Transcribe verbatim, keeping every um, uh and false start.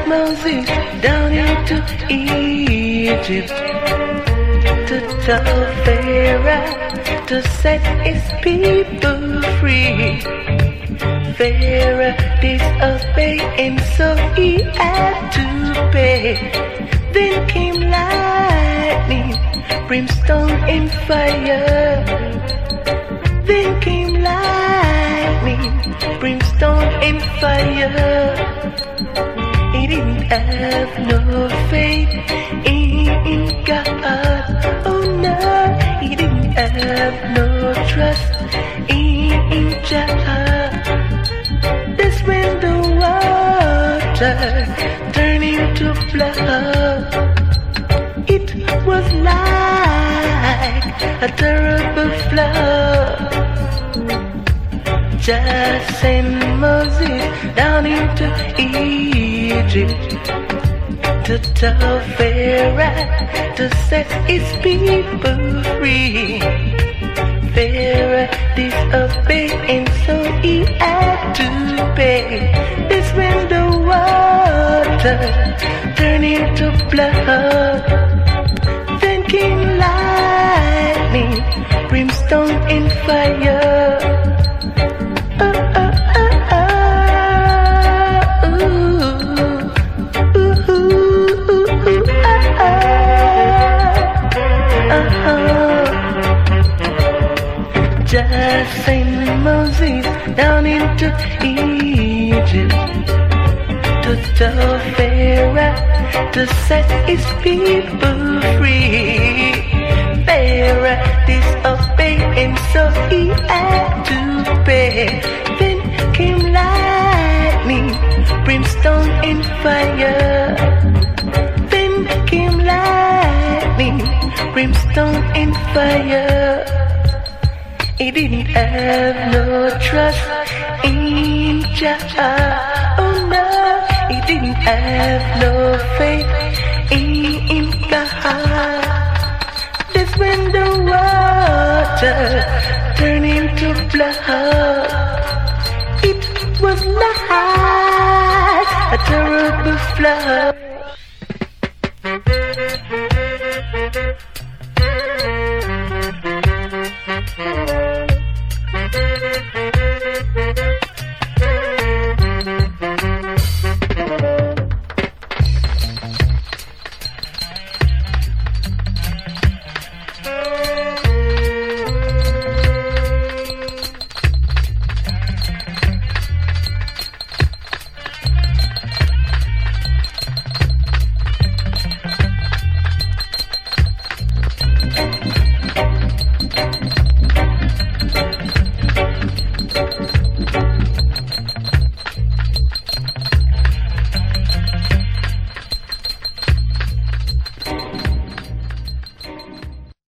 Moses down into Egypt to tell Pharaoh to set his people free. Pharaoh disobeyed, and so he had to pay. Then came lightning, brimstone and fire. Then came lightning, brimstone and fire. He didn't have no faith in God. Oh no, he didn't have no trust in God. That's when the water turned into blood. It was like a terrible flood. Just send Moses down into Egypt to tell Pharaoh to set his people free. Pharaoh disobeyed, and so he had to pay. That's when the water turned into blood. Then came lightning, brimstone and fire. Oh, oh, oh, oh. Ooh, ooh, ooh, ooh, oh, oh. Uh-huh. Just send Moses down into Egypt to tell Pharaoh to set his people free. Pharaoh disobeyed, and so he had to pay. Then came lightning, brimstone and fire. Then came lightning, brimstone and fire. He didn't have no trust in Jah. Oh no, he didn't have no faith in God. That's when the water turned into blood. It was like a terrible flood.